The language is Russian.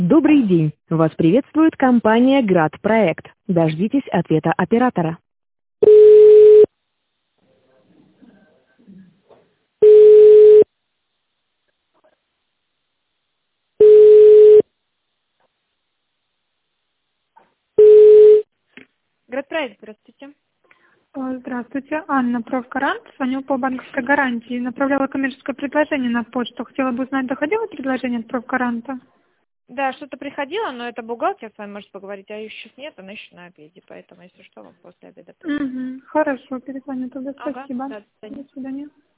Добрый день! Вас приветствует компания «Град Проект». Дождитесь ответа оператора. Градпроект, здравствуйте. Здравствуйте, Анна, профгарант. Звоню по банковской гарантии. Направляла коммерческое предложение на почту. Хотела бы узнать, доходило предложение от профгаранта? Да, что-то приходило, но это бухгалтер с вами может поговорить, а ее сейчас нет, она еще на обеде, поэтому, если что, вам после обеда. Хорошо, перезвоню тогда. Ага, Спасибо. да, до свидания. До свидания.